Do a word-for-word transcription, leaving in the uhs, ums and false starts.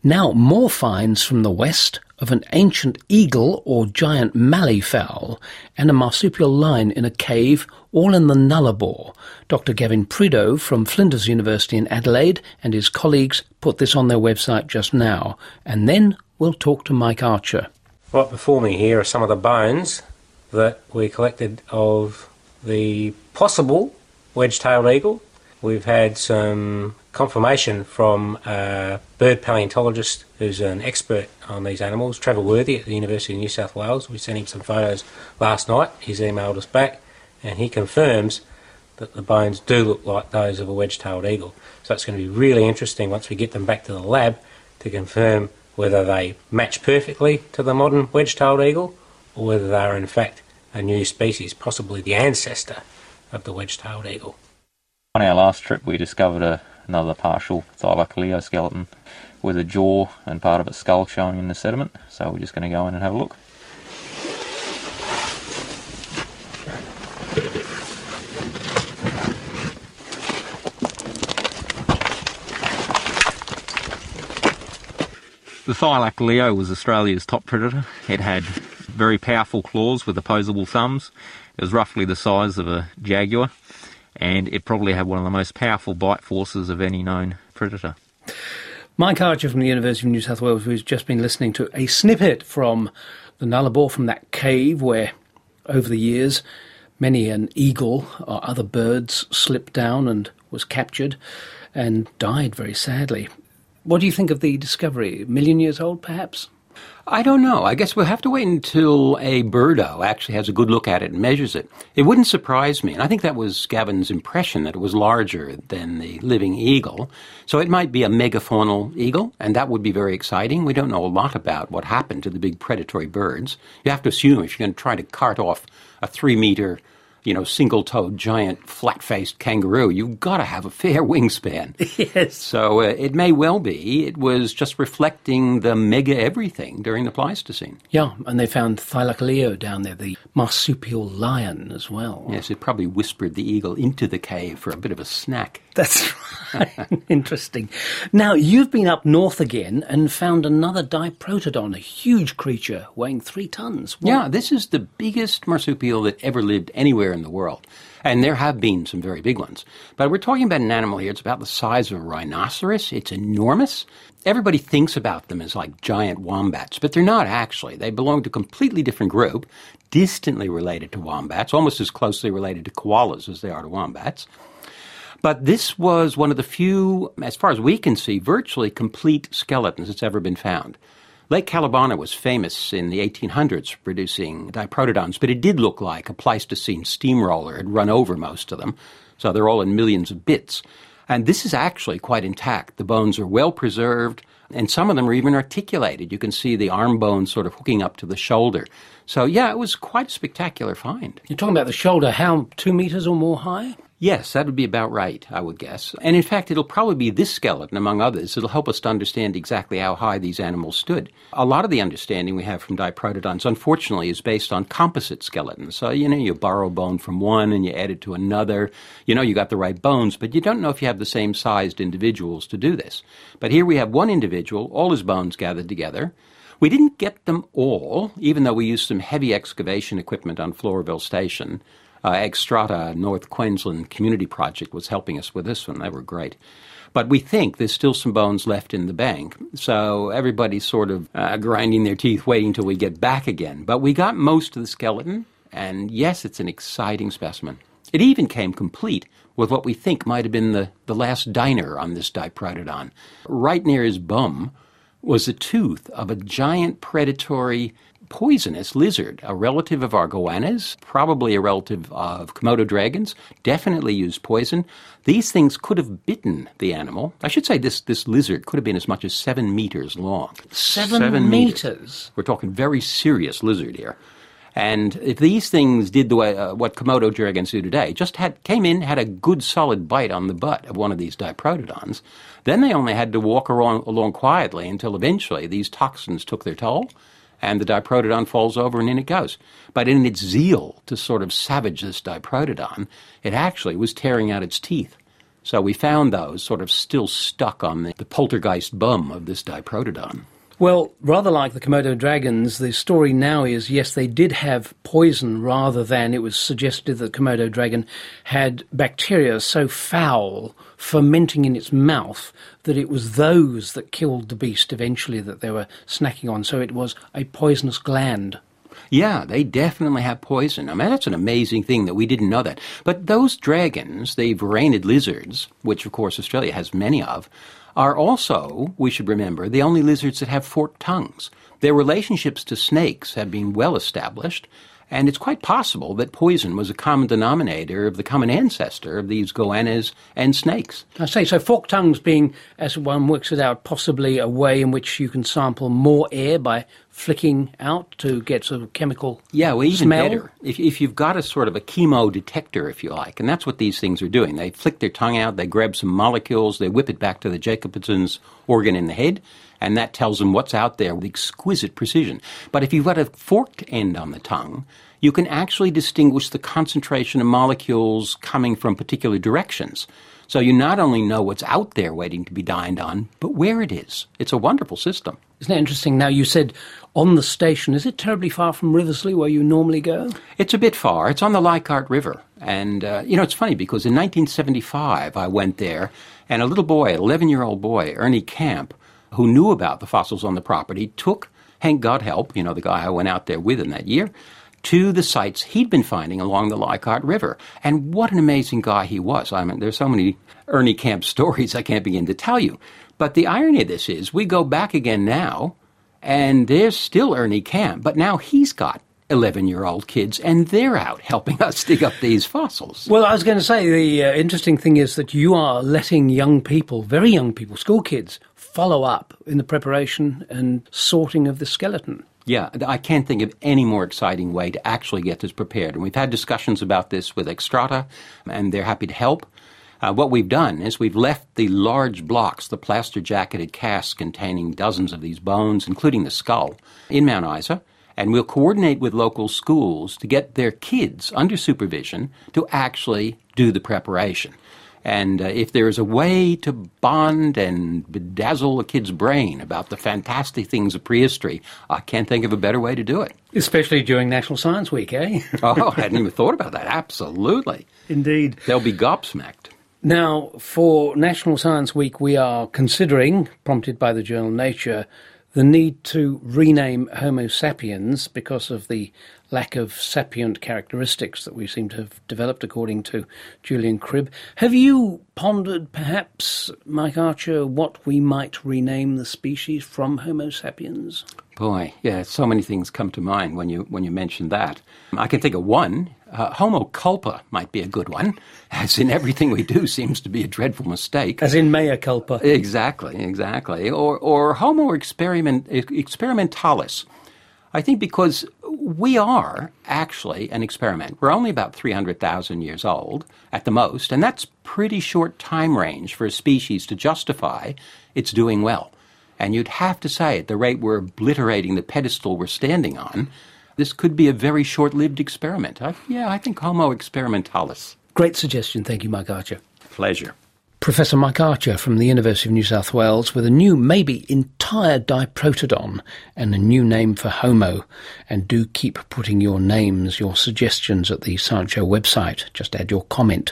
Now more finds from the west of an ancient eagle or giant mallee fowl and a marsupial lion in a cave, all in the Nullarbor. Doctor Gavin Prideaux from Flinders University in Adelaide and his colleagues put this on their website just now. And then we'll talk to Mike Archer. Right before me here are some of the bones that we collected of the possible wedge-tailed eagle. We've had some confirmation from a bird paleontologist who's an expert on these animals, Trevor Worthy at the University of New South Wales. We sent him some photos last night. He's emailed us back and he confirms that the bones do look like those of a wedge-tailed eagle. So it's going to be really interesting once we get them back to the lab to confirm whether they match perfectly to the modern wedge-tailed eagle or whether they are in fact a new species, possibly the ancestor of the wedge-tailed eagle. On our last trip we discovered a, another partial Thylacoleo skeleton with a jaw and part of its skull showing in the sediment, so we're just going to go in and have a look. The Thylacoleo was Australia's top predator. It had very powerful claws with opposable thumbs. It was roughly the size of a jaguar, and it probably had one of the most powerful bite forces of any known predator. Mike Archer from the University of New South Wales, who's just been listening to a snippet from the Nullarbor, from that cave where, over the years, many an eagle or other birds slipped down and was captured and died very sadly. What do you think of the discovery? A million years old, perhaps? I don't know. I guess we'll have to wait until a birdo actually has a good look at it and measures it. It wouldn't surprise me, and I think that was Gavin's impression, that it was larger than the living eagle. So it might be a megafaunal eagle, and that would be very exciting. We don't know a lot about what happened to the big predatory birds. You have to assume if you're going to try to cart off a three-meter, you know, single-toed, giant, flat-faced kangaroo, you've got to have a fair wingspan. Yes. So uh, it may well be it was just reflecting the mega-everything during the Pleistocene. Yeah, and they found Thylacoleo down there, the marsupial lion as well. Yes, it probably whispered the eagle into the cave for a bit of a snack. That's right. Interesting. Now, you've been up north again and found another Diprotodon, a huge creature weighing three tons. What? Yeah, this is the biggest marsupial that ever lived anywhere in the world. And there have been some very big ones. But we're talking about an animal here. It's about the size of a rhinoceros. It's enormous. Everybody thinks about them as like giant wombats, but they're not actually. They belong to a completely different group, distantly related to wombats, almost as closely related to koalas as they are to wombats. But this was one of the few, as far as we can see, virtually complete skeletons that's ever been found. Lake Calibana was famous in the eighteen hundreds for producing Diprotodons, but it did look like a Pleistocene steamroller had run over most of them, so they're all in millions of bits. And this is actually quite intact. The bones are well preserved, and some of them are even articulated. You can see the arm bones sort of hooking up to the shoulder. So, yeah, it was quite a spectacular find. You're talking about the shoulder, how, two metres or more high? Yes, that would be about right, I would guess. And in fact, it'll probably be this skeleton, among others, that'll help us to understand exactly how high these animals stood. A lot of the understanding we have from Diprotodons, unfortunately, is based on composite skeletons. So, you know, you borrow a bone from one and you add it to another. You know, you got the right bones, but you don't know if you have the same sized individuals to do this. But here we have one individual, all his bones gathered together. We didn't get them all, even though we used some heavy excavation equipment on Floraville Station. Uh, Exstrata North Queensland Community Project was helping us with this one. They were great. But we think there's still some bones left in the bank. So everybody's sort of uh, grinding their teeth waiting till we get back again. But we got most of the skeleton, and yes, it's an exciting specimen. It even came complete with what we think might have been the, the last diner on this Diprotodon. Right near his bum was the tooth of a giant predatory poisonous lizard, a relative of argoannas, probably a relative of Komodo dragons, definitely used poison. These things could have bitten the animal. I should say this, this lizard could have been as much as seven meters long. Seven, seven meters? meters? We're talking very serious lizard here. And if these things did the way uh, what Komodo dragons do today, just had came in, had a good solid bite on the butt of one of these Diprotodons, then they only had to walk around, along quietly until eventually these toxins took their toll, and the Diprotodon falls over and in it goes. But in its zeal to sort of savage this Diprotodon, it actually was tearing out its teeth. So we found those sort of still stuck on the, the poltergeist bum of this Diprotodon. Well, rather like the Komodo dragons, the story now is, yes, they did have poison rather than it was suggested that the Komodo dragon had bacteria so foul fermenting in its mouth that it was those that killed the beast eventually that they were snacking on. So it was a poisonous gland. Yeah, they definitely have poison. I mean, that's an amazing thing that we didn't know that. But those dragons, the varanid lizards, which of course Australia has many of, are also, we should remember, the only lizards that have forked tongues. Their relationships to snakes have been well established, and it's quite possible that poison was a common denominator of the common ancestor of these goannas and snakes. I say, so forked tongues being, as one works it out, possibly a way in which you can sample more air by flicking out to get sort of chemical Yeah, well, even smell. better. If, if you've got a sort of a chemo detector, if you like, and that's what these things are doing. They flick their tongue out, they grab some molecules, they whip it back to the Jacobson's organ in the head, and that tells them what's out there with exquisite precision. But if you've got a forked end on the tongue, you can actually distinguish the concentration of molecules coming from particular directions. So you not only know what's out there waiting to be dined on, but where it is. It's a wonderful system. Isn't it interesting? Now, you said on the station, is it terribly far from Riversley where you normally go? It's a bit far. It's on the Leichhardt River. And, uh, you know, it's funny because in nineteen seventy-five I went there, and a little boy, an eleven-year-old boy, Ernie Camp, who knew about the fossils on the property, took Hank Godhelp, you know, the guy I went out there with in that year, to the sites he'd been finding along the Leichhardt River. And what an amazing guy he was. I mean, there's so many Ernie Camp stories I can't begin to tell you. But the irony of this is we go back again now, and there's still Ernie Camp, but now he's got eleven-year-old kids, and they're out helping us dig up these fossils. Well, I was going to say, the uh, interesting thing is that you are letting young people, very young people, school kids, follow up in the preparation and sorting of the skeleton. Yeah, I can't think of any more exciting way to actually get this prepared. And we've had discussions about this with Extrata, and they're happy to help. Uh, what we've done is we've left the large blocks, the plaster-jacketed casts containing dozens of these bones, including the skull, in Mount Isa, and we'll coordinate with local schools to get their kids under supervision to actually do the preparation. And uh, if there is a way to bond and bedazzle a kid's brain about the fantastic things of prehistory, I can't think of a better way to do it. Especially during National Science Week, eh? Oh, I hadn't even thought about that. Absolutely. Indeed. They'll be gobsmacked. Now, for National Science Week, we are considering, prompted by the journal Nature, the need to rename Homo sapiens because of the lack of sapient characteristics that we seem to have developed, according to Julian Cribb. Have you pondered, perhaps, Mike Archer, what we might rename the species from Homo sapiens? Boy, yeah, so many things come to mind when you when you mention that. I can think of one. Uh, Homo culpa might be a good one, as in everything we do seems to be a dreadful mistake. As in mea culpa. Exactly, exactly. Or, or Homo experiment, experimentalis. I think because we are actually an experiment. We're only about three hundred thousand years old at the most, and that's pretty short time range for a species to justify its doing well. And you'd have to say, at the rate we're obliterating the pedestal we're standing on, this could be a very short-lived experiment. I, yeah, I think Homo experimentalis. Great suggestion. Thank you, Mike Archer. Pleasure. Professor Mike Archer from the University of New South Wales with a new, maybe entire Diprotodon and a new name for Homo. And do keep putting your names, your suggestions at the Science Show website. Just add your comment